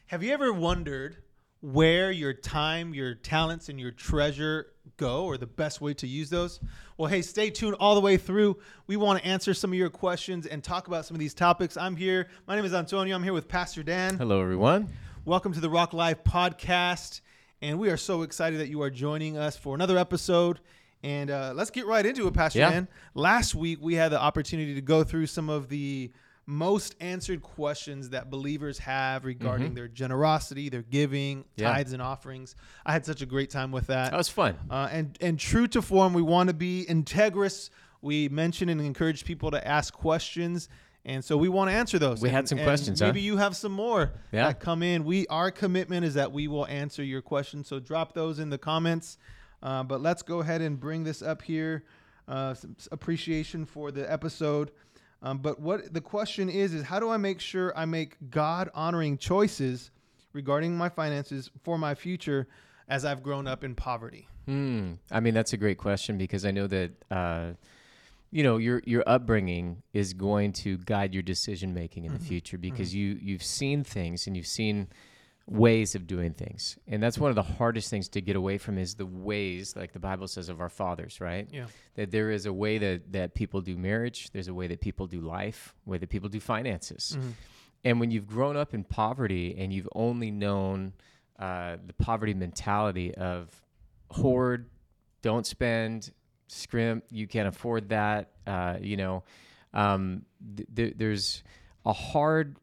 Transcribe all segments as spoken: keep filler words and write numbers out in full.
Have you ever wondered where your time, your talents, and your treasure go, or the best way to use those? Well, hey, stay tuned all the way through. We want to answer some of your questions and talk about some of these topics. I'm here. My name is Antonio. I'm here with Pastor Dan. Hello, everyone. Welcome to the Rock Live podcast. And we are so excited that you are joining us for another episode. And uh, let's get right into it, Pastor Yeah. Dan. Last week, we had the opportunity to go through some of the most answered questions that believers have regarding Mhm. their generosity, their giving, Yeah. tithes, and offerings. I had such a great time with that. That was fun. Uh, and, and true to form, we want to be integrous. We mention and encourage people to ask questions. And so we want to answer those. We And- had some and questions, huh? Maybe you have some more Yeah. that come in. We Our commitment is that we will answer your questions. So drop those in the comments. Uh, but let's go ahead and bring this up here. Uh, some s- appreciation for the episode. Um, but what the question is, is how do I make sure I make God-honoring choices regarding my finances for my future as I've grown up in poverty? Hmm. I mean, that's a great question because I know that, uh, you know, your your upbringing is going to guide your decision making in the future because you you've seen things and you've seen ways of doing things, and that's one of the hardest things to get away from is the ways, like the Bible says, of our fathers, right? Yeah. That there is a way that that people do marriage, there's a way that people do life, a way that people do finances. Mm-hmm. And when you've grown up in poverty and you've only known uh, the poverty mentality of hoard, don't spend, scrimp, you can't afford that, uh, you know, um, th- th- there's a hard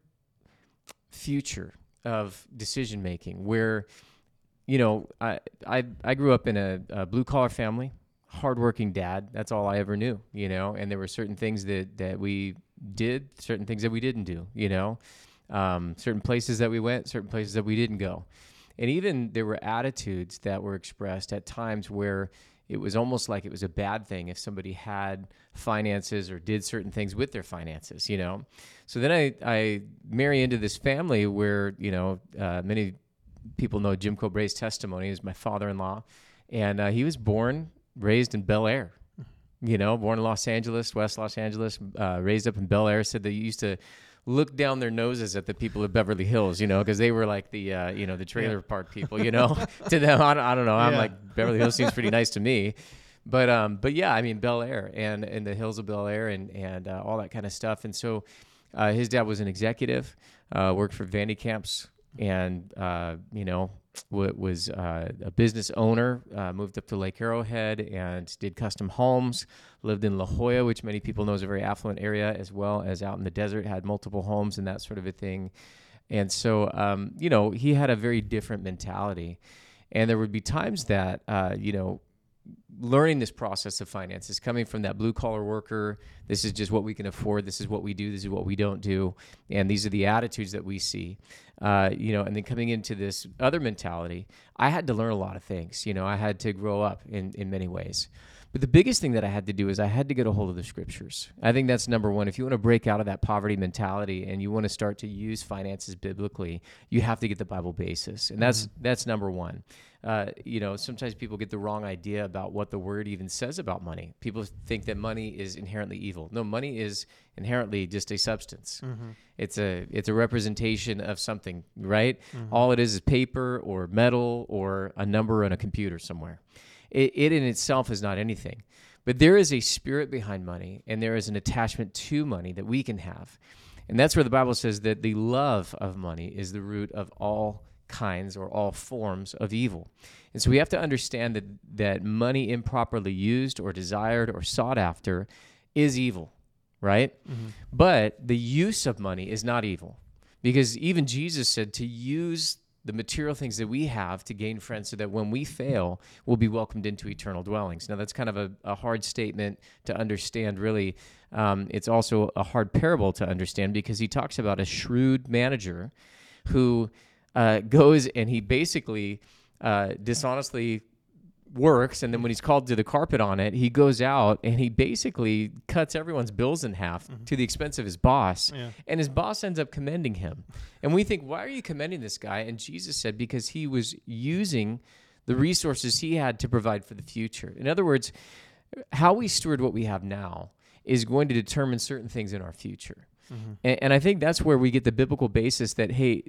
future of decision making where, you know, I I, I grew up in a, a blue collar family, hardworking dad. That's all I ever knew, you know. And there were certain things that that we did, certain things that we didn't do, you know, um, certain places that we went, certain places that we didn't go, and even there were attitudes that were expressed at times where it was almost like it was a bad thing if somebody had finances or did certain things with their finances, you know. So then I, I marry into this family where, you know, uh, many people know Jim Cobray's testimony is my father-in-law. And uh, he was born, raised in Bel Air, you know, born in Los Angeles, West Los Angeles, uh, raised up in Bel Air. Said they used to look down their noses at the people of Beverly Hills, you know, because they were like the, uh, you know, the trailer Yeah. park people, you know, to them. I don't, I don't know. I'm Yeah. like, Beverly Hills seems pretty nice to me. But, um, but yeah, I mean, Bel Air and, and the hills of Bel Air and, and uh, all that kind of stuff. And so uh, his dad was an executive, uh, worked for Vandy Camps and, uh, you know, w- was uh, a business owner, uh, moved up to Lake Arrowhead and did custom homes, lived in La Jolla, which many people know is a very affluent area, as well as out in the desert, had multiple homes and that sort of a thing. And so, um, you know, he had a very different mentality. And there would be times that, uh, you know, learning this process of finances, coming from that blue collar worker, this is just what we can afford, this is what we do, this is what we don't do, and these are the attitudes that we see, uh, you know, and then coming into this other mentality, I had to learn a lot of things, you know, I had to grow up in, in many ways. But the biggest thing that I had to do is I had to get a hold of the scriptures. I think that's number one. If you want to break out of that poverty mentality and you want to start to use finances biblically, you have to get the Bible basis. And that's mm-hmm. that's number one. Uh, you know, sometimes people get the wrong idea about what the word even says about money. People think that money is inherently evil. No, money is inherently just a substance. Mm-hmm. It's a it's a representation of something, right? Mm-hmm. All it is is paper or metal or a number on a computer somewhere. It, it in itself is not anything. But there is a spirit behind money, and there is an attachment to money that we can have. And that's where the Bible says that the love of money is the root of all kinds or all forms of evil. And so we have to understand that that money improperly used or desired or sought after is evil, right? Mm-hmm. But the use of money is not evil, because even Jesus said to use the material things that we have to gain friends so that when we fail, we'll be welcomed into eternal dwellings. Now, that's kind of a, a hard statement to understand, really. Um, it's also a hard parable to understand because he talks about a shrewd manager who uh, goes and he basically uh, dishonestly works, and then when he's called to the carpet on it, he goes out and he basically cuts everyone's bills in half mm-hmm. to the expense of his boss, yeah. and his boss ends up commending him. And we think, why are you commending this guy? And Jesus said, because he was using the resources he had to provide for the future. In other words, how we steward what we have now is going to determine certain things in our future. Mm-hmm. And, and I think that's where we get the biblical basis that, hey,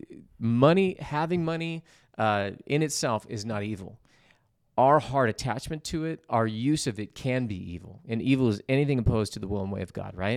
money, having money uh, in itself is not evil. Our heart attachment to it, our use of it can be evil. And evil is anything opposed to the will and way of God, right?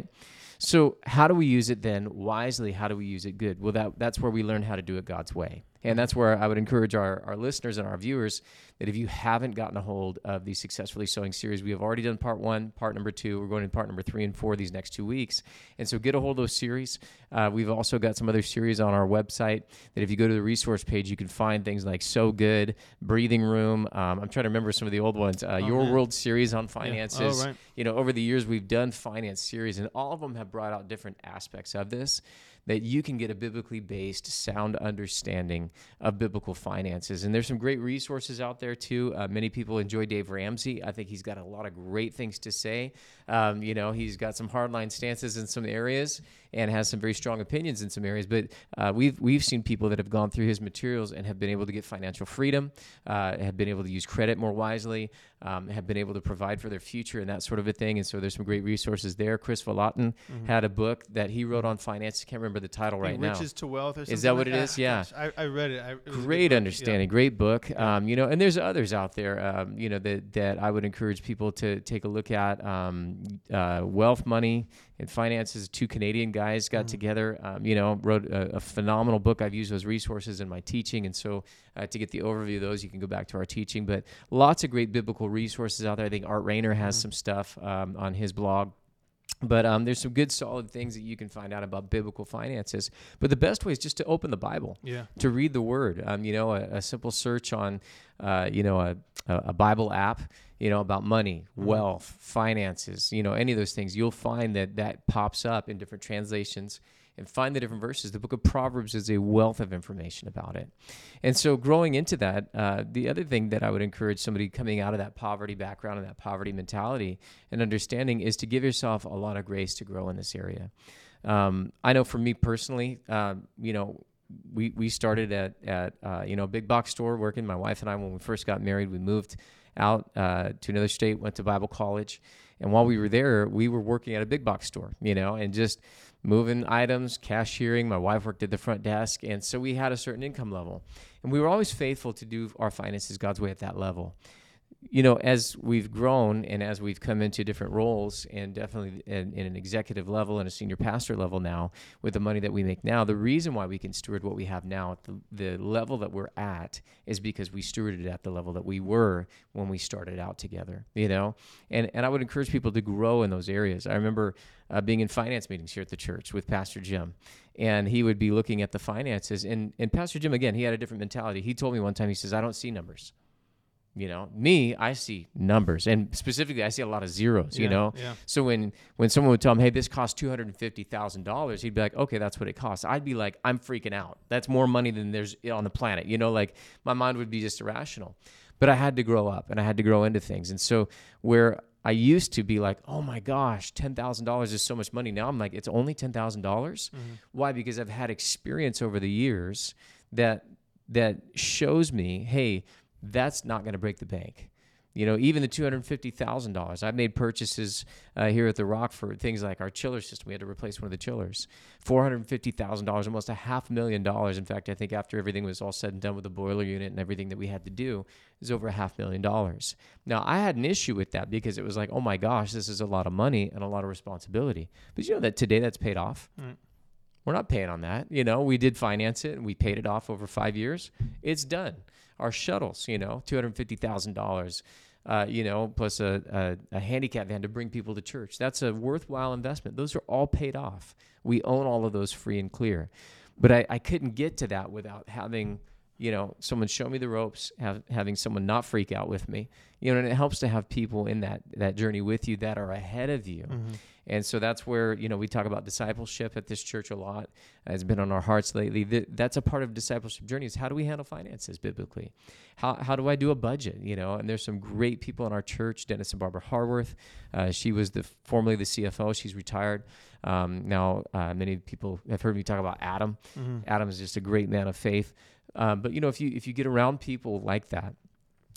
So how do we use it then wisely? How do we use it good? Well, that that's where we learn how to do it God's way. And that's where I would encourage our, our listeners and our viewers that if you haven't gotten a hold of the Successfully Sowing series, we have already done part one, part number two. We're going to part number three and four these next two weeks. And so get a hold of those series. Uh, we've also got some other series on our website that if you go to the resource page, you can find things like So Good, Breathing Room. Um, I'm trying to remember some of the old ones. Uh, oh, Your man. World series on finances. Yeah. Oh, right. You know, over the years, we've done finance series, and all of them have brought out different aspects of this, that you can get a biblically based, sound understanding of biblical finances. And there's some great resources out there too. Uh, many people enjoy Dave Ramsey. I think he's got a lot of great things to say. Um, you know, he's got some hardline stances in some areas and has some very strong opinions in some areas. But uh, we've we've seen people that have gone through his materials and have been able to get financial freedom, uh, have been able to use credit more wisely, um, have been able to provide for their future and that sort of a thing. And so there's some great resources there. Chris Vallotton mm-hmm. had a book that he wrote on finance. I can't remember the title right now. Riches to Wealth or something. Is that like what it that? is? Yeah. Gosh, I, I read it. I, it great understanding, yeah. great book. Um, you know, and there's others out there, um, you know, that, that I would encourage people to take a look at. Um, uh, Wealth, Money, and Finances. Two Canadian guys got mm-hmm. together, um, you know, wrote a, a phenomenal book. I've used those resources in my teaching. And so uh, to get the overview of those, you can go back to our teaching. But lots of great biblical resources out there. I think Art Rayner has mm-hmm. some stuff um, on his blog. But um, there's some good, solid things that you can find out about biblical finances. But the best way is just to open the Bible, yeah. to read the Word. Um, you know, a, a simple search on, uh, you know, a, a Bible app, you know, about money, mm-hmm. wealth, finances, you know, any of those things. You'll find that that pops up in different translations. And find the different verses. The book of Proverbs is a wealth of information about it. And so growing into that, uh, the other thing that I would encourage somebody coming out of that poverty background and that poverty mentality and understanding is to give yourself a lot of grace to grow in this area. Um, I know for me personally, uh, you know, we we started at, at uh, you know, a big box store working. My wife and I, when we first got married, we moved out uh, to another state, went to Bible college. And while we were there, we were working at a big box store, you know, and just moving items, cashiering. My wife worked at the front desk. And so we had a certain income level. And we were always faithful to do our finances God's way at that level. You know, as we've grown and as we've come into different roles, and definitely in, in an executive level and a senior pastor level now, with the money that we make now, the reason why we can steward what we have now at the, the level that we're at is because we stewarded it at the level that we were when we started out together, you know? And and I would encourage people to grow in those areas. I remember uh, being in finance meetings here at the church with Pastor Jim, and he would be looking at the finances. And, and Pastor Jim, again, he had a different mentality. He told me one time, he says, I don't see numbers. You know, me, I see numbers, and specifically, I see a lot of zeros. Yeah, you know, yeah. so when when someone would tell him, "Hey, this costs two hundred and fifty thousand dollars," he'd be like, "Okay, that's what it costs." I'd be like, "I'm freaking out. That's more money than there's on the planet." You know, like my mind would be just irrational. But I had to grow up, and I had to grow into things, and so where I used to be like, "Oh my gosh, ten thousand dollars is so much money." Now I'm like, "It's only ten thousand dollars." Mm-hmm. Why? Because I've had experience over the years that that shows me, hey, that's not going to break the bank. You know, even the two hundred fifty thousand dollars. I've made purchases uh, here at The Rock for things like our chiller system. We had to replace one of the chillers. four hundred fifty thousand dollars, almost a half million dollars. In fact, I think after everything was all said and done with the boiler unit and everything that we had to do, it was over a half million dollars. Now, I had an issue with that because it was like, oh my gosh, this is a lot of money and a lot of responsibility. But you know that today that's paid off? Mm. We're not paying on that. You know, we did finance it and we paid it off over five years. It's done. Our shuttles, you know, two hundred fifty thousand dollars. Uh, you know, plus a, a, a handicap van to bring people to church. That's a worthwhile investment. Those are all paid off. We own all of those free and clear. But I, I couldn't get to that without having, you know, someone show me the ropes, have, having someone not freak out with me. You know, and it helps to have people in that that journey with you that are ahead of you. Mm-hmm. And so that's where, you know, we talk about discipleship at this church a lot. It's been on our hearts lately. That's a part of discipleship journey is how do we handle finances biblically? How how do I do a budget, you know? And there's some great people in our church, Dennis and Barbara Harworth. Uh, she was the formerly the C F O. She's retired. Um, now, uh, many people have heard me talk about Adam. Mm-hmm. Adam is just a great man of faith. Um, but, you know, if you if you get around people like that,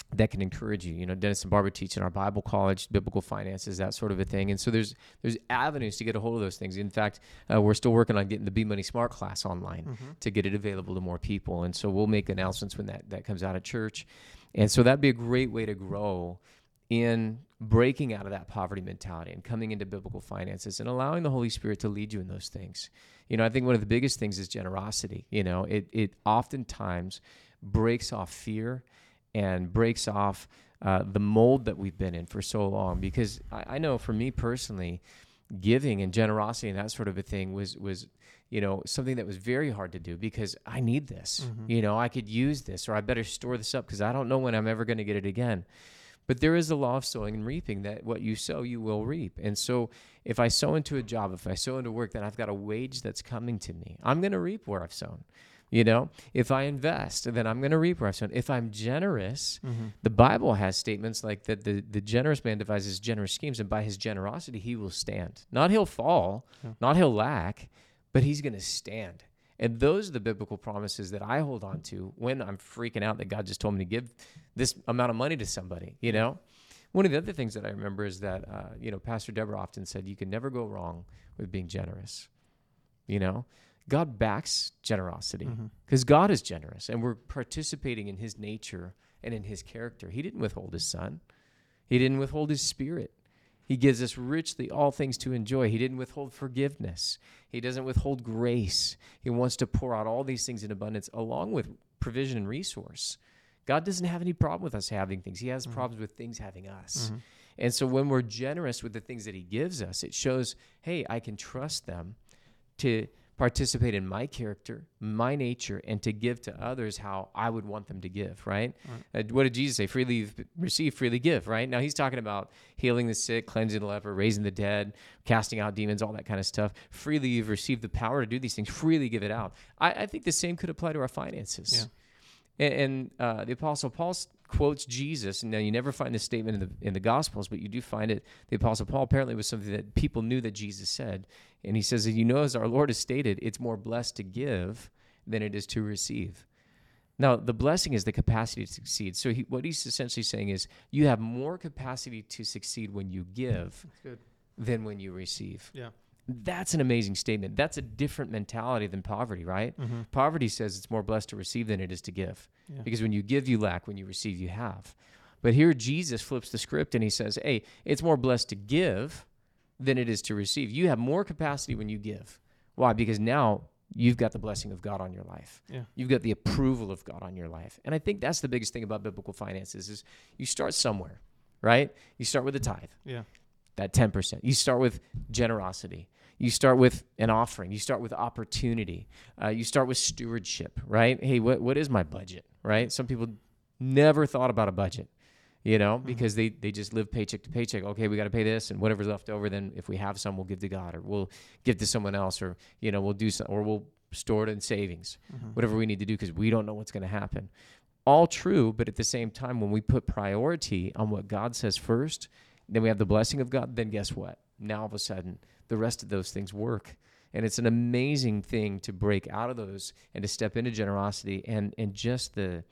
that can encourage you. You know, Dennis and Barbara teach in our Bible college, biblical finances, that sort of a thing. And so there's there's avenues to get a hold of those things. In fact, uh, we're still working on getting the Be Money Smart class online mm-hmm. to get it available to more people. And so we'll make announcements when that, that comes out of church. And so that'd be a great way to grow in breaking out of that poverty mentality and coming into biblical finances and allowing the Holy Spirit to lead you in those things. You know, I think one of the biggest things is generosity. You know, it it oftentimes breaks off fear and breaks off uh, the mold that we've been in for so long. Because I, I know for me personally, giving and generosity and that sort of a thing was, was you know, something that was very hard to do because I need this. Mm-hmm. You know, I could use this, or I better store this up because I don't know when I'm ever going to get it again. But there is a law of sowing and reaping, that what you sow, you will reap. And so if I sow into a job, if I sow into work, then I've got a wage that's coming to me. I'm going to reap where I've sown. You know, if I invest, then I'm going to reap where I've sown. If I'm generous, mm-hmm. the Bible has statements like that the, the generous man devises generous schemes, and by his generosity, he will stand. Not he'll fall, yeah. not he'll lack, but he's going to stand. And those are the biblical promises that I hold on to when I'm freaking out that God just told me to give this amount of money to somebody, you know? One of the other things that I remember is that, uh, you know, Pastor Deborah often said, you can never go wrong with being generous, you know? God backs generosity because mm-hmm. God is generous, and we're participating in his nature and in his character. He didn't withhold his son. He didn't withhold his spirit. He gives us richly all things to enjoy. He didn't withhold forgiveness. He doesn't withhold grace. He wants to pour out all these things in abundance along with provision and resource. God doesn't have any problem with us having things. He has mm-hmm. problems with things having us. Mm-hmm. And so when we're generous with the things that he gives us, it shows, hey, I can trust them to participate in my character, my nature, and to give to others how I would want them to give, right? right. Uh, what did Jesus say? Freely receive, freely give, right? Now he's talking about healing the sick, cleansing the leper, raising the dead, casting out demons, all that kind of stuff. Freely you've received the power to do these things. Freely give it out. I, I think the same could apply to our finances. Yeah. And, and uh, the Apostle Paul quotes Jesus, and now you never find this statement in the in the Gospels, but you do find it. The Apostle Paul apparently was something that people knew that Jesus said. And he says that, you know, as our Lord has stated, it's more blessed to give than it is to receive. Now, the blessing is the capacity to succeed. So he, what he's essentially saying is you have more capacity to succeed when you give than when you receive. Yeah. That's an amazing statement. That's a different mentality than poverty, right? Mm-hmm. Poverty says it's more blessed to receive than it is to give. Yeah. Because when you give, you lack. When you receive, you have. But here Jesus flips the script and he says, hey, it's more blessed to give than it is to receive. You have more capacity when you give. Why? Because now you've got the blessing of God on your life. Yeah. You've got the approval of God on your life. And I think that's the biggest thing about biblical finances is you start somewhere, right? You start with a tithe. Yeah. That ten percent. You start with generosity. You start with an offering. You start with opportunity. Uh, you start with stewardship, right? Hey, what what is my budget, right? Some people never thought about a budget. You know, mm-hmm. because they, they just live paycheck to paycheck. Okay, we got to pay this, and whatever's left over, then if we have some, we'll give to God, or we'll give to someone else, or, you know, we'll do some, or we'll store it in savings, mm-hmm. whatever we need to do, because we don't know what's going to happen. All true, but at the same time, when we put priority on what God says first, then we have the blessing of God, then guess what? Now all of a sudden, the rest of those things work. And it's an amazing thing to break out of those and to step into generosity and, and just the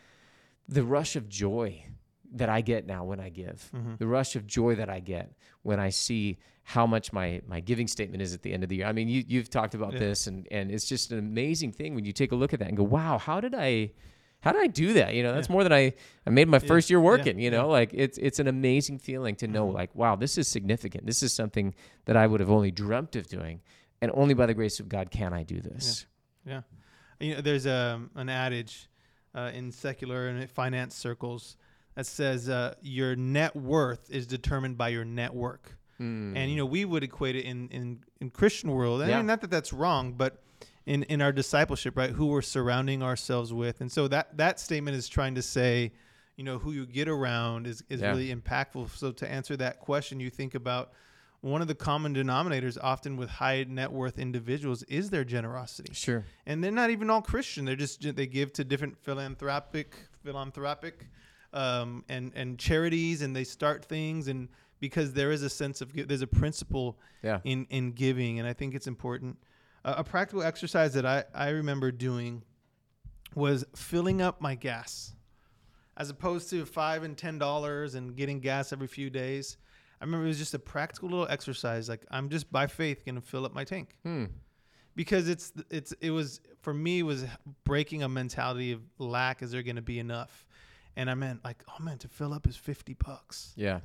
the rush of joy that I get now when I give, mm-hmm. the rush of joy that I get when I see how much my, my giving statement is at the end of the year. I mean, you, you've talked about yeah. this, and, and it's just an amazing thing when you take a look at that and go, wow, how did I, how did I do that? You know, that's yeah. more than I, I made my yeah. first year working, yeah. you know, yeah. like it's, it's an amazing feeling to know mm-hmm. like, wow, this is significant. This is something that I would have only dreamt of doing, and only by the grace of God can I do this. Yeah. yeah. You know, there's a, an adage uh, in secular and finance circles that says uh, your net worth is determined by your network. Mm. And, you know, we would equate it in, in, in Christian world. And yeah. I mean, not that that's wrong, but in, in our discipleship, right, who we're surrounding ourselves with. And so that, that statement is trying to say, you know, who you get around is, is yeah. really impactful. So to answer that question, you think about one of the common denominators often with high net worth individuals is their generosity. Sure. And they're not even all Christian. They're just, they give to different philanthropic, philanthropic, Um, and, and charities, and they start things, and because there is a sense of, there's a principle yeah. in, in giving, and I think it's important. Uh, a practical exercise that I, I remember doing was filling up my gas. as opposed to five and ten dollars and getting gas every few days. I remember it was just a practical little exercise. Like, I'm just by faith going to fill up my tank. Hmm. Because it's it's it was for me, it was breaking a mentality of lack. Is there going to be enough? And I meant like, oh man, to fill up is fifty bucks. Yeah.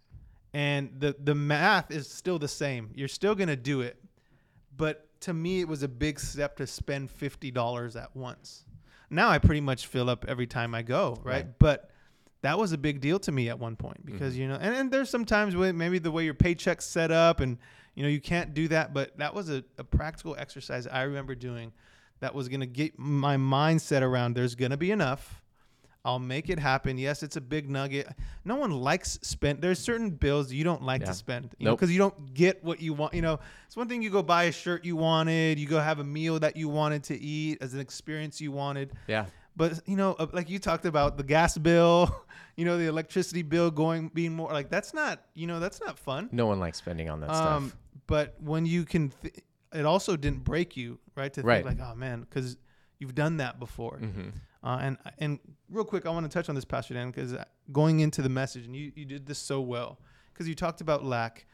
And the the math is still the same. You're still going to do it. But to me, it was a big step to spend fifty dollars at once. Now I pretty much fill up every time I go, right? Right. But that was a big deal to me at one point because, mm-hmm. you know, and, and there's some times where maybe the way your paycheck's set up and, you know, you can't do that. But that was a, a practical exercise I remember doing that was going to get my mindset around there's going to be enough. I'll make it happen. Yes, it's a big nugget. No one likes spend. There's certain bills you don't like yeah. to spend, you nope. know, because you don't get what you want. You know, it's one thing you go buy a shirt you wanted, you go have a meal that you wanted to eat as an experience you wanted. Yeah. But you know, like you talked about the gas bill, you know, the electricity bill going being more like that's not, you know, that's not fun. No one likes spending on that um, stuff. But when you can, th- it also didn't break you, right? To right. think like, oh man, because you've done that before. Mm-hmm. Uh, and and real quick, I want to touch on this, Pastor Dan, because going into the message, and you, you did this so well, because you talked about lack.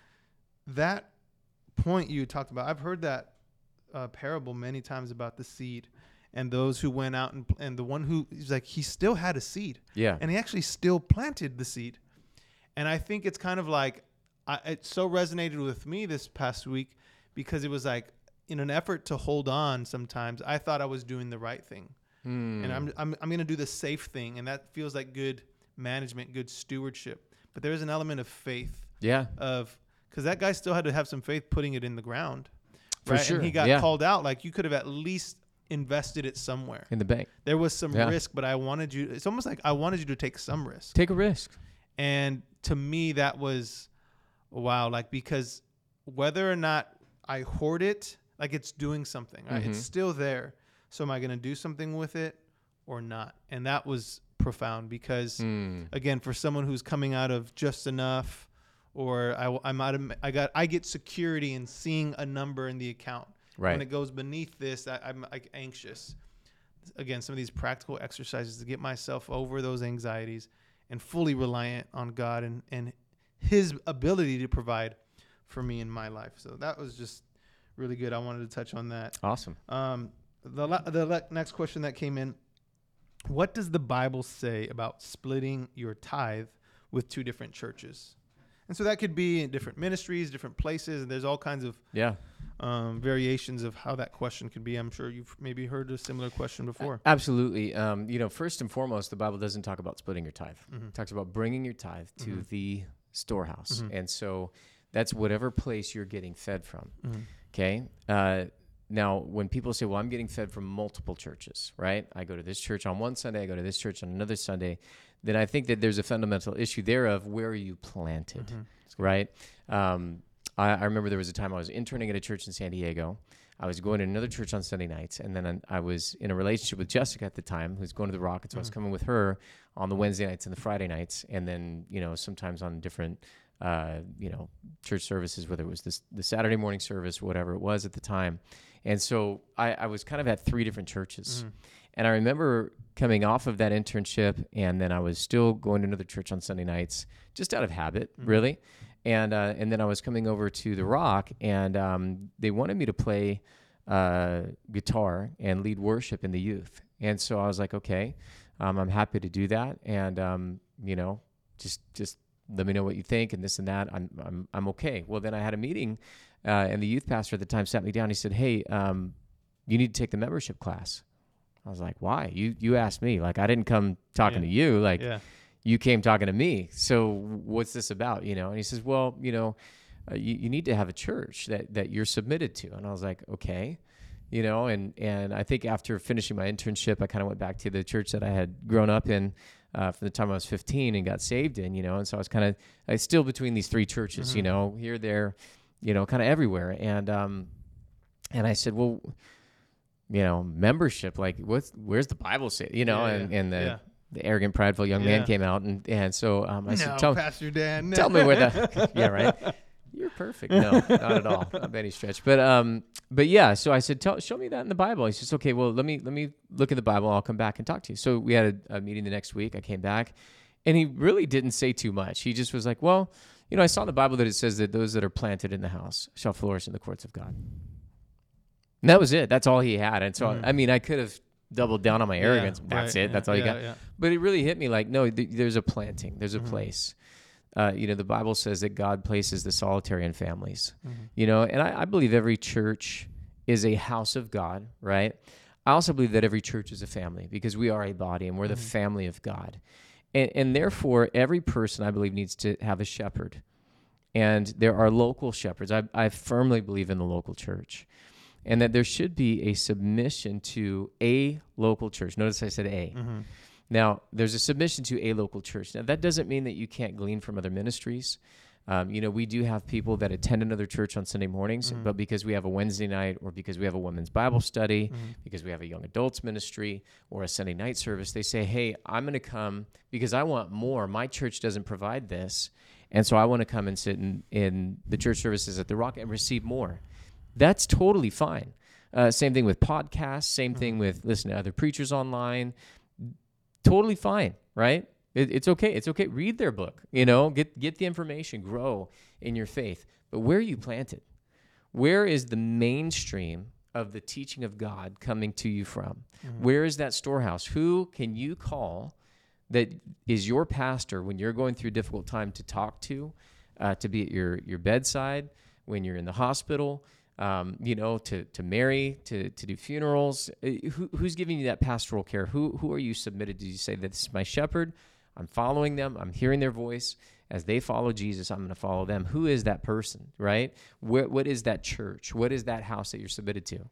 That point you talked about, I've heard that uh, parable many times about the seed and those who went out and and the one who he's like he still had a seed, yeah, and he actually still planted the seed. And I think it's kind of like I, it so resonated with me this past week because it was like in an effort to hold on. Sometimes I thought I was doing the right thing. Hmm. And I'm I'm I'm going to do the safe thing, and that feels like good management, good stewardship. But there is an element of faith. Yeah. Of because that guy still had to have some faith putting it in the ground. For right? sure. And he got yeah. called out. Like you could have at least invested it somewhere in the bank. There was some yeah. risk, but I wanted you. It's almost like I wanted you to take some risk. Take a risk. And to me, that was wow. Like because whether or not I hoard it, like it's doing something. Right? Mm-hmm. It's still there. So am I going to do something with it or not? And that was profound because, mm. again, for someone who's coming out of just enough, or I, I'm out of, I got, I get security in seeing a number in the account. Right. When it goes beneath this, I, I'm like anxious. Again, some of these practical exercises to get myself over those anxieties and fully reliant on God and, and His ability to provide for me in my life. So that was just really good. I wanted to touch on that. Awesome. Um, The the le- next question that came in, what does the Bible say about splitting your tithe with two different churches? And so that could be in different ministries, different places, and there's all kinds of yeah um, variations of how that question could be. I'm sure you've maybe heard a similar question before. Absolutely. Um, you know, first and foremost, the Bible doesn't talk about splitting your tithe. Mm-hmm. It talks about bringing your tithe to mm-hmm. the storehouse. Mm-hmm. And so that's whatever place you're getting fed from. Mm-hmm. Okay? Uh Now, when people say, well, I'm getting fed from multiple churches, right? I go to this church on one Sunday, I go to this church on another Sunday, then I think that there's a fundamental issue there of where are you planted, mm-hmm. right? Um, I, I remember there was a time I was interning at a church in San Diego. I was going to another church on Sunday nights, and then I, I was in a relationship with Jessica at the time, who's going to the Rock, and so mm-hmm. I was coming with her on the Wednesday nights and the Friday nights, and then, you know, sometimes on different uh, you know, church services, whether it was this, the Saturday morning service, whatever it was at the time. And so I, I was kind of at three different churches. Mm-hmm. And I remember coming off of that internship, and then I was still going to another church on Sunday nights, just out of habit, mm-hmm. really. And uh, and then I was coming over to the Rock, and um, they wanted me to play uh, guitar and lead worship in the youth. And so I was like, okay, um, I'm happy to do that. And, um, you know, just just let me know what you think and this and that. I'm I'm I'm okay. Well, then I had a meeting. Uh, and the youth pastor at the time sat me down. He said, hey, um, you need to take the membership class. I was like, why? You you asked me. Like, I didn't come talking yeah. to you. Like, yeah. you came talking to me. So what's this about? You know? And he says, well, you know, uh, you, you need to have a church that, that you're submitted to. And I was like, okay. You know, and, and I think after finishing my internship, I kind of went back to the church that I had grown up in uh, from the time I was fifteen and got saved in, you know. And so I was kind of I was still between these three churches, mm-hmm. you know, here, there, you know, kind of everywhere. And, um, and I said, well, you know, membership, like what's, where's the Bible say, you know, yeah, and, yeah. and the, yeah. the arrogant, prideful young yeah. man came out. And, and so, um, I no, said, tell, Pastor Dan, no. tell me where the, yeah, right. You're perfect. No, not at all. Not by any stretch. But um, but yeah. So I said, Tell, show me that in the Bible. He says, okay, well, let me let me look at the Bible. I'll come back and talk to you. So we had a, a meeting the next week. I came back, and he really didn't say too much. He just was like, well, you know, I saw in the Bible that it says that those that are planted in the house shall flourish in the courts of God. And that was it. That's all he had. And so, mm. I mean, I could have doubled down on my arrogance. Yeah, That's right, it. Yeah, That's all you yeah, got. Yeah. But it really hit me like, no, th- there's a planting. There's a mm-hmm. place. Uh, you know, the Bible says that God places the solitary in families. Mm-hmm. You know, and I, I believe every church is a house of God, right? I also believe that every church is a family because we are a body and we're mm-hmm. the family of God. And, and therefore, every person, I believe, needs to have a shepherd. And there are local shepherds. I, I firmly believe in the local church. And that there should be a submission to a local church. Notice I said a. Mm-hmm. Now, there's a submission to a local church. Now, that doesn't mean that you can't glean from other ministries. Um, you know, we do have people that attend another church on Sunday mornings, mm-hmm. but because we have a Wednesday night or because we have a women's Bible study, mm-hmm. because we have a young adults ministry or a Sunday night service, they say, hey, I'm going to come because I want more. My church doesn't provide this, and so I want to come and sit in, in the church services at the Rock and receive more. That's totally fine. Uh, same thing with podcasts, same mm-hmm. thing with listening to other preachers online. Totally fine, right? It, it's okay. It's okay. Read their book, you know, get get the information, grow in your faith. But where are you planted? Where is the mainstream of the teaching of God coming to you from? Mm-hmm. Where is that storehouse? Who can you call that is your pastor when you're going through a difficult time to talk to, uh, to be at your, your bedside, when you're in the hospital, Um, you know, to to marry, to to do funerals? Who, who's giving you that pastoral care? Who who are you submitted to? You say, this is my shepherd. I'm following them. I'm hearing their voice. As they follow Jesus, I'm going to follow them. Who is that person, right? Where, what is that church? What is that house that you're submitted to?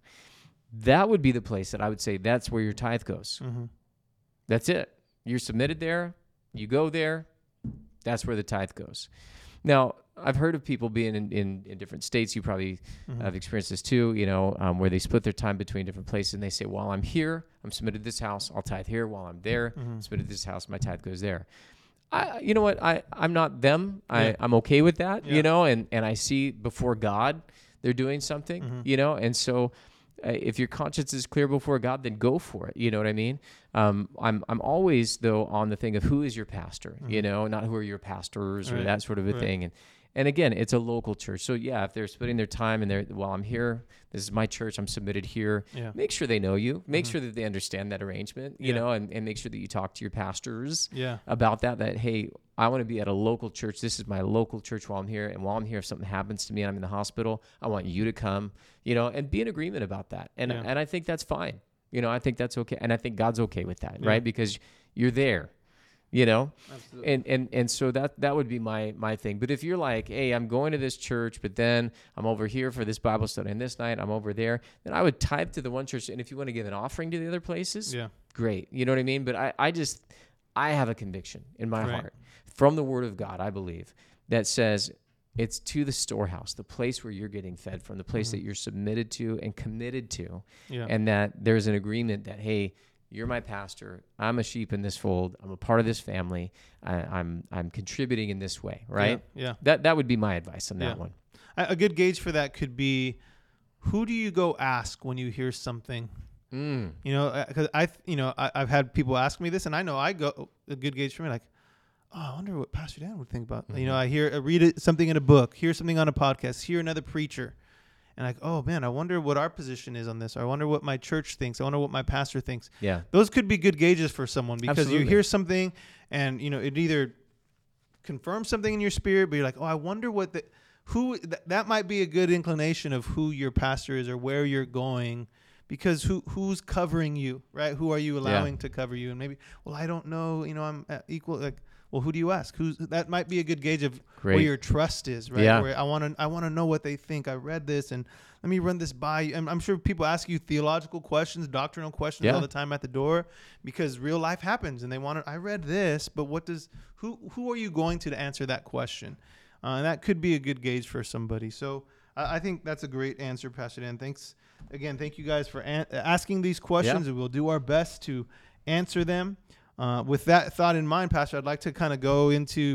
That would be the place that I would say that's where your tithe goes. Mm-hmm. That's it. You're submitted there. You go there. That's where the tithe goes. Now, I've heard of people being in, in, in different states. You probably mm-hmm. have experienced this too, you know, um, where they split their time between different places and they say, while I'm here, I'm submitted to this house, I'll tithe here. While I'm there, mm-hmm. I'm submitted to this house, my tithe goes there. I, you know what? I, I'm not them. I, yeah. I'm okay with that, yeah. you know, and, and I see before God, they're doing something, mm-hmm. you know, and so uh, if your conscience is clear before God, then go for it. You know what I mean? Um, I'm I'm always, though, on the thing of who is your pastor, mm-hmm. you know, not who are your pastors right. or that sort of a right. thing. And And again, it's a local church. So yeah, if they're splitting their time and they're, well, I'm here, this is my church, I'm submitted here, yeah. make sure they know you. Make mm-hmm. sure that they understand that arrangement, you yeah. know, and, and make sure that you talk to your pastors yeah. about that, that, hey, I want to be at a local church. This is my local church while I'm here. And while I'm here, if something happens to me and I'm in the hospital, I want you to come, you know, and be in agreement about that. And yeah. and I think that's fine. You know, I think that's okay. And I think God's okay with that, yeah. right? Because you're there. You know, Absolutely. and and and so that that would be my my thing. But if you're like, hey, I'm going to this church, but then I'm over here for this Bible study, and this night I'm over there, then I would tithe to the one church. And if you want to give an offering to the other places, yeah, great. You know what I mean? But I I just I have a conviction in my right. heart from the Word of God, I believe, that says it's to the storehouse, the place where you're getting fed from, the place mm-hmm. that you're submitted to and committed to, yeah. and that there's an agreement that, hey, you're my pastor. I'm a sheep in this fold. I'm a part of this family. I, I'm I'm contributing in this way, right? Yeah. yeah. That that would be my advice on that yeah. one. A good gauge for that could be, who do you go ask when you hear something? Mm. You know, because I, you know, I, I've had people ask me this, and I know I go a good gauge for me, like, oh, I wonder what Pastor Dan would think about. Mm-hmm. You know, I hear, I read it, something in a book, hear something on a podcast, hear another preacher. And like, oh man, I wonder what our position is on this. Or I wonder what my church thinks. I wonder what my pastor thinks. Yeah, those could be good gauges for someone, because Absolutely. you hear something, and you know it either confirms something in your spirit, but you're like, oh, I wonder what the who th- that might be a good inclination of who your pastor is or where you're going, because who who's covering you, right? Who are you allowing yeah. to cover you? And maybe, well, I don't know. You know, I'm equal. Like, well, who do you ask? Who's that might be a good gauge of Great. Where your trust is, right? Yeah. Where I want to I want to know what they think. I read this, and let me run this by you. And I'm sure people ask you theological questions, doctrinal questions yeah. all the time at the door, because real life happens, and they want to. I read this, but what does who who are you going to to answer that question? Uh, and that could be a good gauge for somebody. So uh, I think that's a great answer, Pastor Dan. Thanks again. Thank you guys for an- asking these questions, yeah. and we'll do our best to answer them. Uh, with that thought in mind, Pastor, I'd like to kind of go into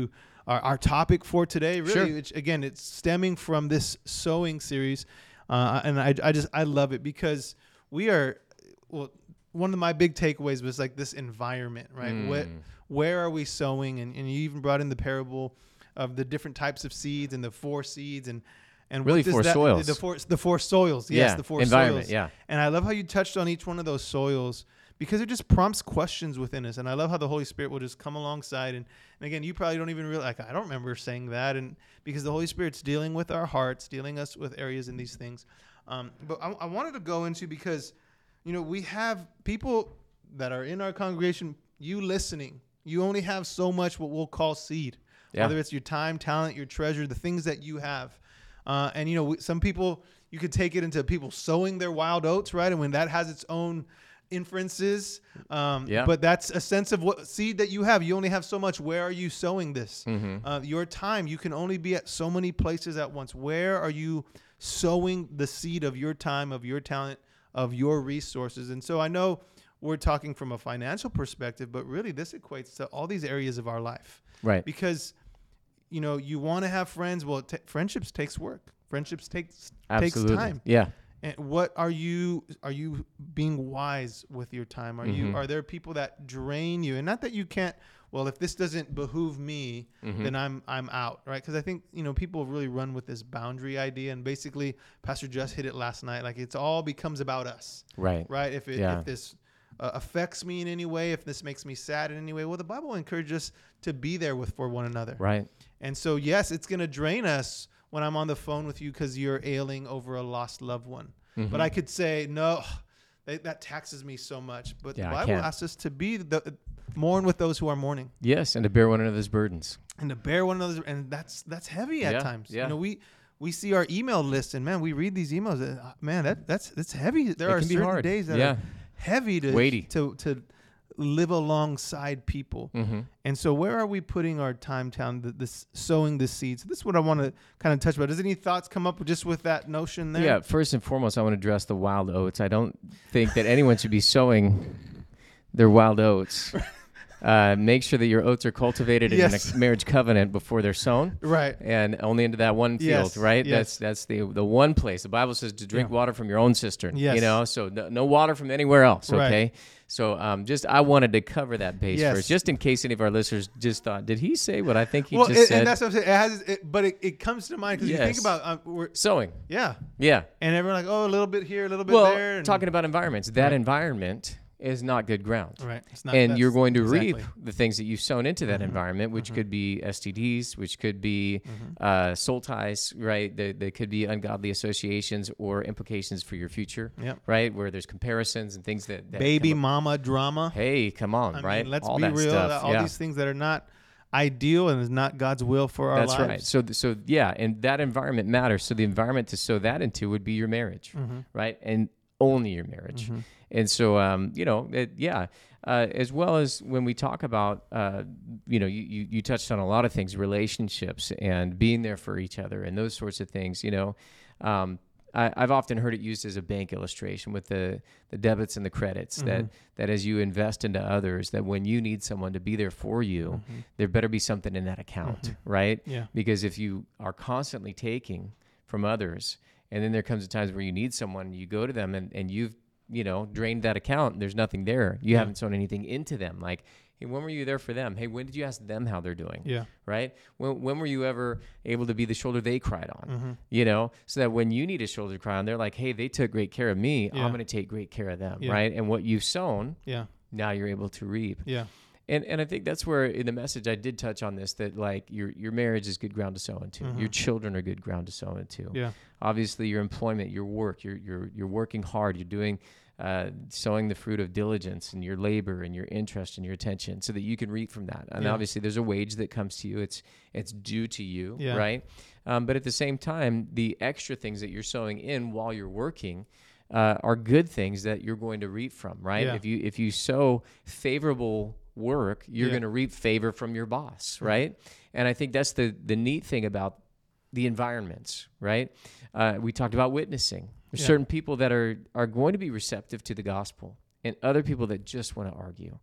our, our topic for today. Really, Sure. which, again, it's stemming from this sowing series, uh, and I, I just I love it because we are well. One of my big takeaways was like this environment, right? Mm. What, where are we sowing? And, and you even brought in the parable of the different types of seeds and the four seeds and and Really what does four that, soils. The four the four soils, yes, Yeah, the four environment, soils. yeah. And I love how you touched on each one of those soils because it just prompts questions within us. And I love how the Holy Spirit will just come alongside. And, and again, you probably don't even realize, like, I don't remember saying that. And because the Holy Spirit's dealing with our hearts, dealing us with areas in these things. Um, but I, I wanted to go into because, you know, we have people that are in our congregation, you listening, you only have so much what we'll call seed, Yeah. whether it's your time, talent, your treasure, the things that you have. Uh, and, you know, we, some people, you could take it into people sowing their wild oats, right? And when that has its own inferences, um, Yeah. but that's a sense of what seed that you have. You only have so much. Where are you sowing this? Mm-hmm. Uh, your time, you can only be at so many places at once. Where are you sowing the seed of your time, of your talent, of your resources? And so I know we're talking from a financial perspective, but really this equates to all these areas of our life. Right. Because, you know, you want to have friends. Well, t- friendships takes work. Friendships takes Absolutely. takes time. Yeah. And what are you are you being wise with your time? Are you Mhm. are there people that drain you? And not that you can't, well, if this doesn't behoove me, Mhm. then I'm I'm out, right? Because I think, you know, people really run with this boundary idea, and basically Pastor just hit it last night. Like it's all becomes about us, Right. right? If it Yeah. if this uh, affects me in any way, if this makes me sad in any way, well, the Bible encourages us to be there with for one another. Right. And so, yes, it's going to drain us when I'm on the phone with you because you're ailing over a lost loved one. Mhm. But I could say, no, that, that taxes me so much. But Yeah, I the Bible can't. asks us to be the mourn with those who are mourning Yes, and to bear one another's burdens. and to bear one another's. And that's that's heavy at Yeah, times. yeah. You know, we we see our email list, and man, we read these emails. And, uh, man, that that's that's heavy. There It are can be certain hard. days that Yeah. are heavy to Weighty. to to live alongside people. Mm-hmm. And so where are we putting our time down, the, this sowing the seeds? This is what I want to kind of touch about. Does any thoughts come up just with that notion there? Yeah, first and foremost, I want to address the wild oats. I don't think that anyone should be sowing their wild oats. Uh, make sure that your oats are cultivated Yes. in a marriage covenant before they're sown, Right. and only into that one field, Yes, right? yes. That's that's the the one place. The Bible says to drink Yeah. water from your own cistern. Yes. You know, so no, no water from anywhere else. Right. Okay. So um, just I wanted to cover that base Yes. first, just in case any of our listeners just thought, did he say what I think he Well, just it, said? and that's what I'm saying. It has, it, but it, it comes to mind because you think Yes. about, uh, we're, Sowing. yeah. Yeah. And everyone like, oh, a little bit here, a little bit Well, there. And, talking about environments, that Right. environment is not good ground. right. It's not, And that's- you're going to exactly. reap the things that you've sown into that Mhm. environment, which Mhm. could be S T Ds, which could be Mhm. uh, soul ties, right? There, there could be ungodly associations or implications for your future, Yep. right? Where there's comparisons and things that, that Baby come up. mama drama. Hey, come on, I right? mean, let's all be that real. stuff. that- All yeah. these things that are not ideal and is not God's will for our That's lives. right. So, th- so yeah, and that environment matters. So the environment to sow that into would be your marriage, Mm-hmm. right? And only your marriage. Mm-hmm. And so, um, you know, it, yeah, uh, as well as when we talk about, uh, you know, you, you, you touched on a lot of things, relationships and being there for each other and those sorts of things, you know. Um, I, I've often heard it used as a bank illustration with the, the debits and the credits Mhm. that, that as you invest into others, that when you need someone to be there for you, Mhm. there better be something in that account, Mhm. right? Yeah. Because if you are constantly taking from others, and then there comes a times where you need someone, you go to them and, and you've, you know, drained that account and there's nothing there. You Yeah. haven't sown anything into them. Like, hey, when were you there for them? Hey, when did you ask them how they're doing? Yeah. Right? When, when were you ever able to be the shoulder they cried on? Mm-hmm. You know, so that when you need a shoulder to cry on, they're like, hey, they took great care of me. Yeah. I'm going to take great care of them. Yeah. Right? And what you've sown, Yeah. now you're able to reap. Yeah. And and I think that's where in the message I did touch on this, that like your your marriage is good ground to sow into. Mhm. Your children are good ground to sow into. Yeah. Obviously, your employment, your work, you're you're you're working hard. You're doing uh, sowing the fruit of diligence and your labor and your interest and your attention, so that you can reap from that. And Yeah. obviously, there's a wage that comes to you. It's it's due to you, Yeah. right? Um, but at the same time, the extra things that you're sowing in while you're working uh, are good things that you're going to reap from, right? Yeah. If you if you sow favorable work, you're Yeah. going to reap favor from your boss, right? And I think that's the the neat thing about the environments, right? Uh, we talked about witnessing. There's Yeah. certain people that are are going to be receptive to the gospel, and other people that just want to argue.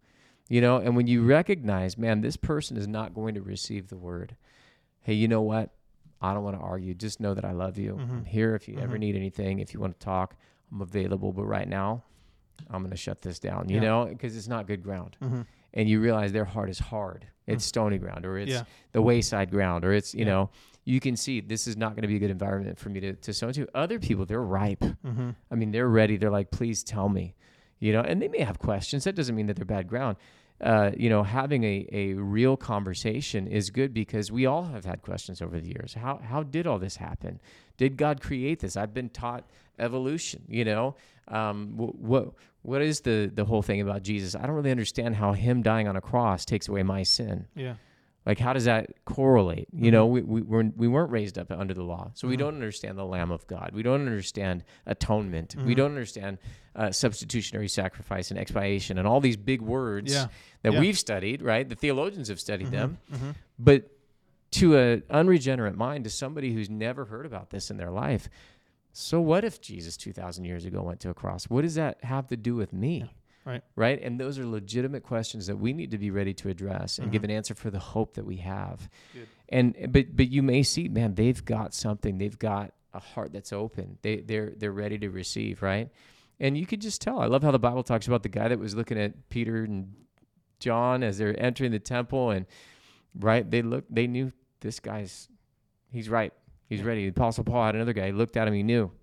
you know, and when you recognize, man, this person is not going to receive the word. Hey, you know what? I don't want to argue. Just know that I love you. Mm-hmm. I'm here if you Mm-hmm. ever need anything. If you want to talk, I'm available. But right now, I'm going to shut this down, you Yeah. know, because it's not good ground. Mm-hmm. And you realize their heart is hard. It's Mm. stony ground, or it's Yeah. the wayside ground, or it's, you Yeah. know, you can see this is not going to be a good environment for me to, to sow into. Other people, they're ripe. Mm-hmm. I mean, they're ready. They're like, please tell me, you know, and they may have questions. That doesn't mean that they're bad ground. Uh, you know, having a, a real conversation is good because we all have had questions over the years. How how did all this happen? Did God create this? I've been taught evolution, you know. Um, what what is the the whole thing about Jesus? I don't really understand how him dying on a cross takes away my sin. Yeah. Like, how does that correlate? You Mhm. know, we, we, we're, we weren't raised up under the law. So we Mhm. don't understand the Lamb of God. We don't understand atonement. We Mhm. don't understand uh, substitutionary sacrifice and expiation and all these big words Yeah. that Yeah. we've studied, right? The theologians have studied Mhm. them. Mhm. But to an unregenerate mind, to somebody who's never heard about this in their life, so what if Jesus two thousand years ago went to a cross? What does that have to do with me? Yeah. Right. Right. And those are legitimate questions that we need to be ready to address and Mhm. give an answer for the hope that we have. Good. And but but you may see, man, they've got something. They've got a heart that's open. They they're they're ready to receive, right? And you could just tell. I love how the Bible talks about the guy that was looking at Peter and John as they're entering the temple, and right, they looked, they knew this guy's, he's right. He's Yeah. ready. The Apostle Paul had another guy. He looked at him, he knew.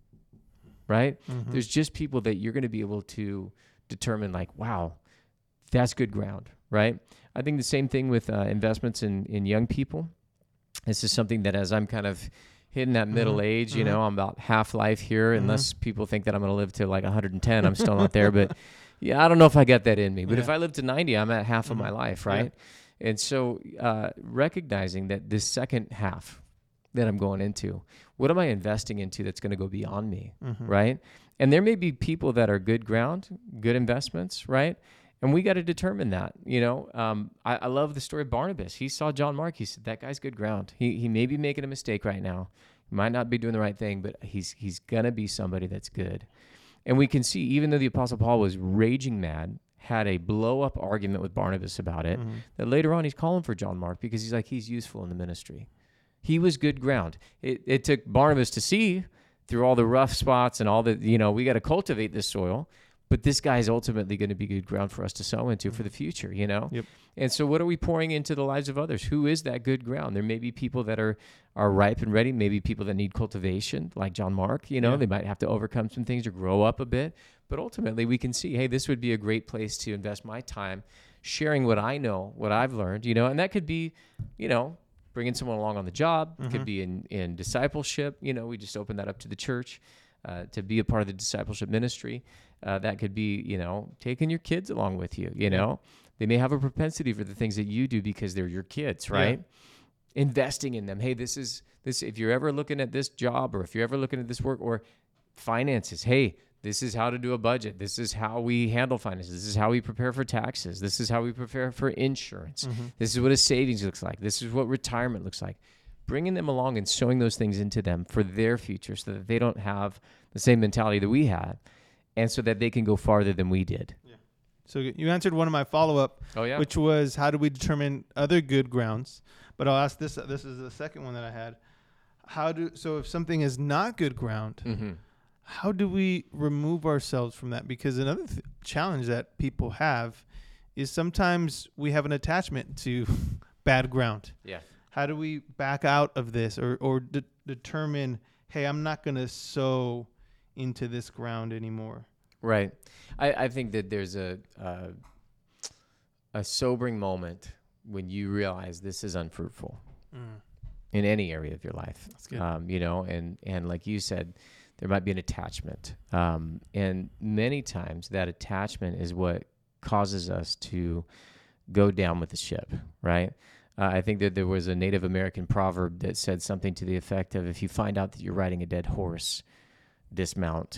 Right? Mhm. There's just people that you're going to be able to determine, like, wow, that's good ground, right? I think the same thing with uh, investments in, in young people. This is something that as I'm kind of hitting that middle Mhm. age, you Mhm. know, I'm about half life here, Mhm. unless people think that I'm going to live to like one hundred ten. I'm still not there, but yeah, I don't know if I got that in me. But if Yeah. I live to ninety, I'm at half of Mhm. my life, Yeah. right? And so uh, recognizing that this second half that I'm going into, what am I investing into that's going to go beyond me, Mhm. right? And there may be people that are good ground, good investments, right? And we got to determine that, you know. Um, I, I love the story of Barnabas. He saw John Mark. He said, that guy's good ground. He he may be making a mistake right now. He might not be doing the right thing, but he's he's going to be somebody that's good. And we can see, even though the Apostle Paul was raging mad, had a blow-up argument with Barnabas about it, Mhm. that later on he's calling for John Mark because he's like, he's useful in the ministry. He was good ground. It, it took Barnabas to see through all the rough spots and all the, you know, we got to cultivate this soil, but this guy is ultimately going to be good ground for us to sow into for the future, you know? Yep. And so what are we pouring into the lives of others? Who is that good ground? There may be people that are, are ripe and ready, maybe people that need cultivation, like John Mark, you know, Yeah. they might have to overcome some things or grow up a bit, but ultimately we can see, hey, this would be a great place to invest my time sharing what I know, what I've learned, you know, and that could be, you know, bringing someone along on the job. It could Mhm. be in, in discipleship. You know, we just opened that up to the church uh, to be a part of the discipleship ministry. Uh, that could be, you know, taking your kids along with you, you know. They may have a propensity for the things that you do because they're your kids, right? Investing in them. Hey, this is, this. if you're ever looking at this job or if you're ever looking at this work or finances, hey, this is how to do a budget. This is how we handle finances. This is how we prepare for taxes. This is how we prepare for insurance. Mhm. This is what a savings looks like. This is what retirement looks like. Bringing them along and showing those things into them for their future so that they don't have the same mentality that we had and so that they can go farther than we did. So you answered one of my follow-up, Oh, yeah. which was how do we determine other good grounds? But I'll ask this. This is the second one that I had. How do so if something is not good ground, mm-hmm. how do we remove ourselves from that? Because another th- challenge that people have is sometimes we have an attachment to bad ground. Yeah. How do we back out of this or, or de- determine, hey, I'm not going to sow into this ground anymore? Right. I, I think that there's a, uh, a sobering moment when you realize this is unfruitful Mm. in any area of your life. That's good. Um, you know, and, and like you said, there might be an attachment. Um, and many times that attachment is what causes us to go down with the ship, right? Uh, I think that there was a Native American proverb that said something to the effect of, if you find out that you're riding a dead horse, dismount.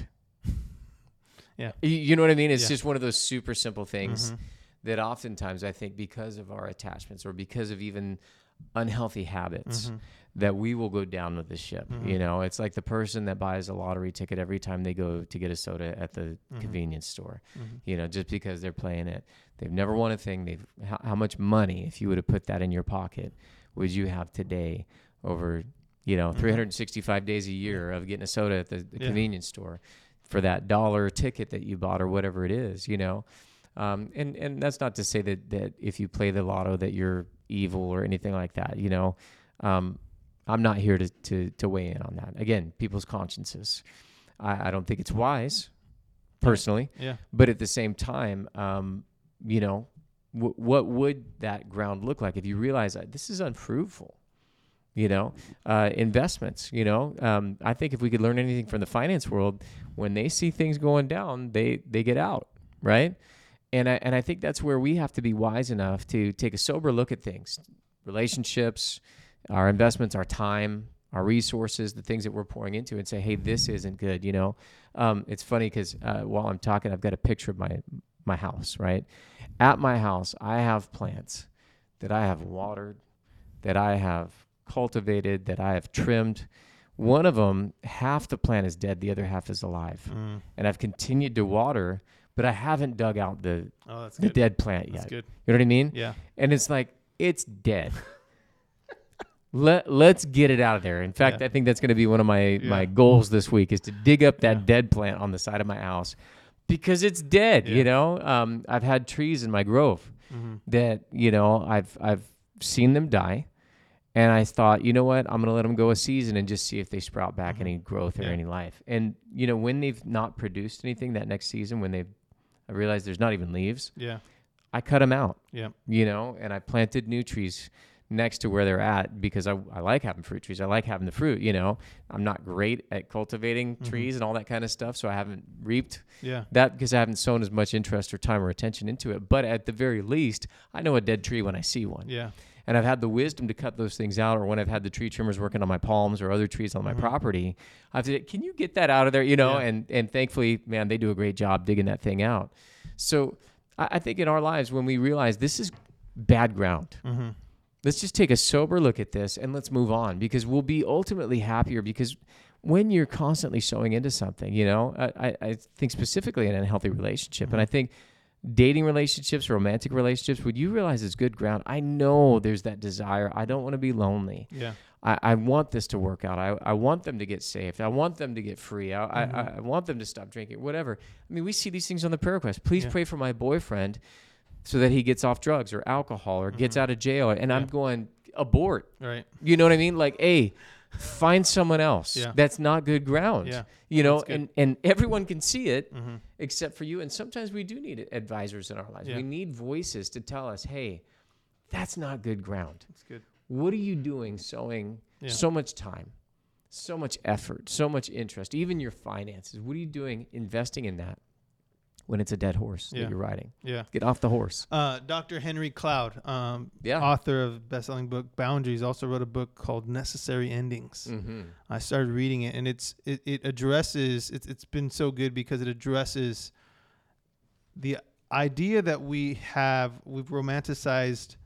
Yeah. You, you know what I mean? It's Yeah. just one of those super simple things Mhm. that oftentimes I think because of our attachments or because of even unhealthy habits, Mm-hmm. that we will go down with the ship. Mhm. You know, it's like the person that buys a lottery ticket every time they go to get a soda at the Mhm. convenience store, Mhm. you know, just because they're playing it. They've never won a thing. They've how, how much money, if you would have put that in your pocket, would you have today over, you know, Mhm. three hundred sixty-five days a year of getting a soda at the, the Yeah. convenience store for that dollar ticket that you bought or whatever it is, you know? Um, and, and that's not to say that, that if you play the lotto that you're evil or anything like that, you know? Um, I'm not here to, to, to weigh in on that. Again, people's consciences. I, I don't think it's wise, personally. Yeah. But at the same time, um, you know, w- what would that ground look like if you realize that this is unfruitful? You know, uh, investments, you know, um, I think if we could learn anything from the finance world, when they see things going down, they, they get out, right? And I, and I think that's where we have to be wise enough to take a sober look at things, relationships, our investments, our time, our resources, the things that we're pouring into, and say, hey, this isn't good. You know, um, it's funny because uh, while I'm talking, I've got a picture of my, my house, right? At my house, I have plants that I have watered, that I have cultivated, that I have trimmed. One of them, half the plant is dead, the other half is alive. Mm. And I've continued to water, but I haven't dug out the, Oh, that's the good. dead plant That's yet. good. You know what I mean? Yeah. And it's like, it's dead. Let, let's get it out of there. In fact, Yeah. I think that's going to be one of my, Yeah. my goals this week is to dig up that Yeah. dead plant on the side of my house because it's dead, Yeah. you know? Um, I've had trees in my grove Mm-hmm. that, you know, I've, I've seen them die. And I thought, you know what? I'm going to let them go a season and just see if they sprout back Mhm. any growth or Yeah. any life. And, you know, when they've not produced anything that next season, when they've, I realized there's not even leaves, Yeah. I cut them out, Yeah. you know, and I planted new trees next to where they're at because I, I like having fruit trees. I like having the fruit, you know. I'm not great at cultivating Mhm. trees and all that kind of stuff, so I haven't reaped Yeah. that because I haven't sown as much interest or time or attention into it. But at the very least, I know a dead tree when I see one. Yeah. And I've had the wisdom to cut those things out, or when I've had the tree trimmers working on my palms or other trees on my Mhm. property, I've said, can you get that out of there? You know, Yeah. and and thankfully, man, they do a great job digging that thing out. So I, I think in our lives, when we realize this is bad ground, Mm-hmm. let's just take a sober look at this and let's move on because we'll be ultimately happier because when you're constantly sowing into something, you know, I, I- I think specifically in a healthy relationship, and I think dating relationships, romantic relationships, would you realize it's good ground? I know there's that desire. I don't want to be lonely. Yeah. I, I want this to work out. I, I want them to get saved. I want them to get free. I, Mhm. I, I want them to stop drinking, whatever. I mean, we see these things on the prayer request. Please Yeah. pray for my boyfriend so that he gets off drugs or alcohol or gets Mhm. out of jail. And I'm Yeah. going, abort. Right. You know what I mean? Like, hey, find someone else. Yeah. That's not good ground. Yeah. You know, That's good. and, and everyone can see it Mm-hmm. except for you. And sometimes we do need advisors in our lives. Yeah. We need voices to tell us, hey, that's not good ground. That's good. What are you doing sowing Yeah. so much time, so much effort, so much interest, even your finances? What are you doing investing in that when it's a dead horse Yeah. that you're riding? Yeah. Get off the horse. Uh, Doctor Henry Cloud, um, Yeah. author of best-selling book Boundaries, also wrote a book called Necessary Endings. Mm-hmm. I started reading it, and it's it, it addresses it's it's been so good because it addresses the idea that we have we've romanticized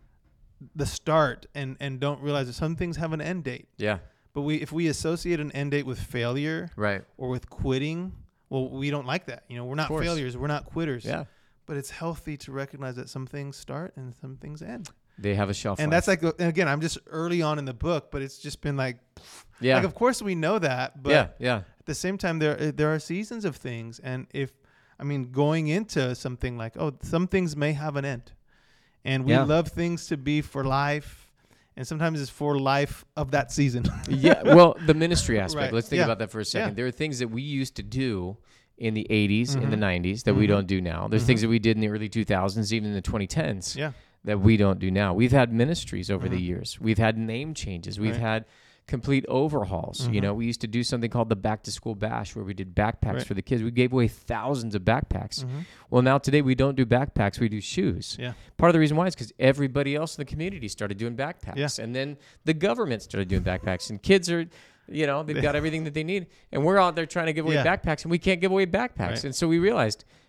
the start and and don't realize that some things have an end date. Yeah. But we if we associate an end date with failure Right. or with quitting, well, we don't like that. You know, we're not course. failures, we're not quitters. Yeah. But it's healthy to recognize that some things start and some things end. They have a shelf And life. that's like, and again, I'm just early on in the book, but it's just been like, yeah. like, of course we know that, but yeah. Yeah. at the same time, there there are seasons of things, and if I mean going into something like, oh, some things may have an end, and we Yeah. love things to be for life, and sometimes it's for life of that season. yeah. Well, the ministry aspect. Right. Let's think Yeah. about that for a second. Yeah. There are things that we used to do in the eighties, in the Mhm. nineties that we Mhm. don't do now. There's Mhm. things that we did in the early two thousands, even in the twenty tens. Yeah. That we don't do now. We've had ministries over the Mhm. years. We've had name changes. We've Right. had complete overhauls. You Mhm. know, we used to do something called the Back to School Bash where we did backpacks Right. for the kids. We gave away thousands of backpacks. Mhm. Well, now today we don't do backpacks. We do shoes. Yeah. Part of the reason why is because everybody else in the community started doing backpacks. Yeah. And then the government started doing backpacks. And kids are, you know, they've got everything that they need. And we're out there trying to give away Yeah. backpacks and we can't give away backpacks. Right. And so we realized,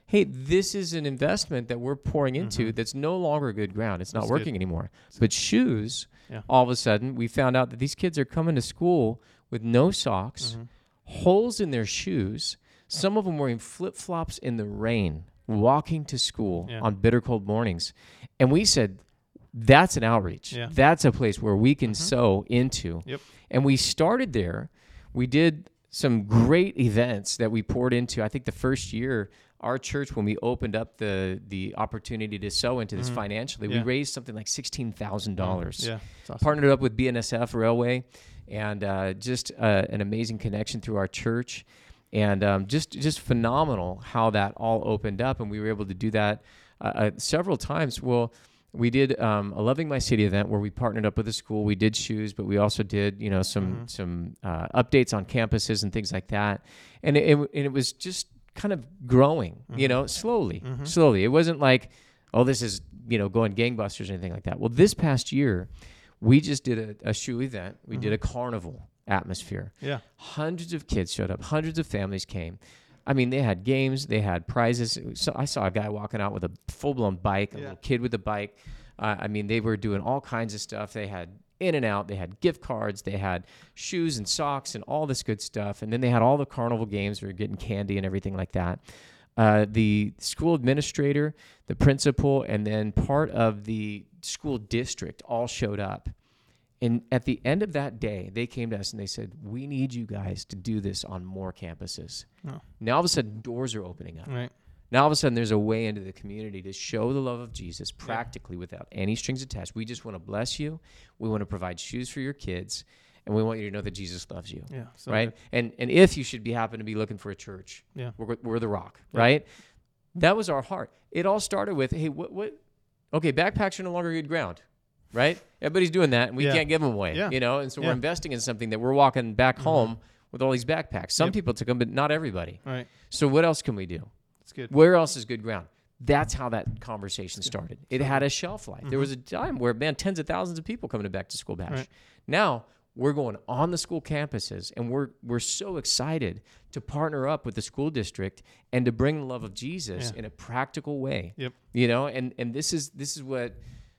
hey, this is an investment that we're pouring into Mm-hmm. that's no longer good ground. It's not That's working good. anymore. But shoes, Yeah. all of a sudden, we found out that these kids are coming to school with no socks, Mm-hmm. holes in their shoes, some of them wearing flip-flops in the rain, walking to school Yeah. on bitter cold mornings. And we said, that's an outreach. Yeah. That's a place where we can Mm-hmm. sow into. Yep. And we started there. We did some great events that we poured into. I think the first year, our church, when we opened up the the opportunity to sow into this Mhm. financially, Yeah. we raised something like sixteen thousand dollars. Yeah. It's awesome. Partnered up with B N S F Railway, and uh, just uh, an amazing connection through our church. And um, just just phenomenal how that all opened up, and we were able to do that uh, uh, several times. Well, we did um, a Loving My City event where we partnered up with a school. We did shoes, but we also did you know some Mhm. some uh, updates on campuses and things like that. And it, it and it was just kind of growing, you Mhm. know, slowly, Mhm. slowly. It wasn't like, oh, this is you know going gangbusters or anything like that. Well, this past year, we just did a, a shoe event. We did Mhm. a carnival atmosphere. Yeah. Hundreds of kids showed up. Hundreds of families came. I mean, they had games. They had prizes. So I saw a guy walking out with a full-blown bike, a Yeah. little kid with a bike. Uh, I mean, they were doing all kinds of stuff. They had in and out. They had gift cards. They had shoes and socks and all this good stuff. And then they had all the carnival games. We were getting candy and everything like that. Uh, the school administrator, the principal, and then part of the school district all showed up. And at the end of that day, they came to us and they said, we need you guys to do this on more campuses. Oh. Now, all of a sudden, doors are opening up. Right. Now, all of a sudden, there's a way into the community to show the love of Jesus practically without any strings attached. We just want to bless you. We want to provide shoes for your kids. And we want you to know that Jesus loves you. Yeah. So right? good. And and if you should be happen to be looking for a church, Yeah. we're, we're the rock, Yeah. right? That was our heart. It all started with, hey, what, what? Okay, backpacks are no longer good ground, right? Everybody's doing that, and we Yeah. can't give them away, Yeah. you know? And so Yeah. we're investing in something that we're walking back Mhm. home with all these backpacks. Some Yep. people took them, but not everybody. Right. So what else can we do? That's good. Where else is good ground? That's how that conversation started. It had a shelf life. There was a time where, man, tens of thousands of people coming to Back to School Bash. Right. Now we're going on the school campuses, and we're we're so excited to partner up with the school district and to bring the love of Jesus Yeah. in a practical way. Yep. You know, and and this is this is what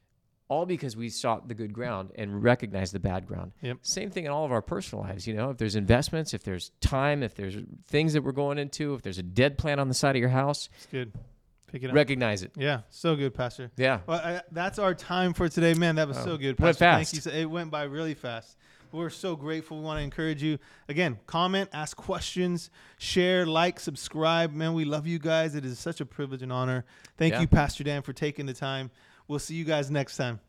all because we sought the good ground and recognized the bad ground. Yep. Same thing in all of our personal lives. You know, if there's investments, if there's time, if there's things that we're going into, if there's a dead plant on the side of your house, It's good. Pick it up. recognize it. Yeah. So good, Pastor. Yeah. Well, I, that's our time for today, man. That was Oh, so good. went Pastor. Thank fast. you. So- It went by really fast. We're so grateful. We want to encourage you again. Comment, ask questions, share, like, subscribe. Man, we love you guys. It is such a privilege and honor. Thank Yeah. you, Pastor Dan, for taking the time. We'll see you guys next time.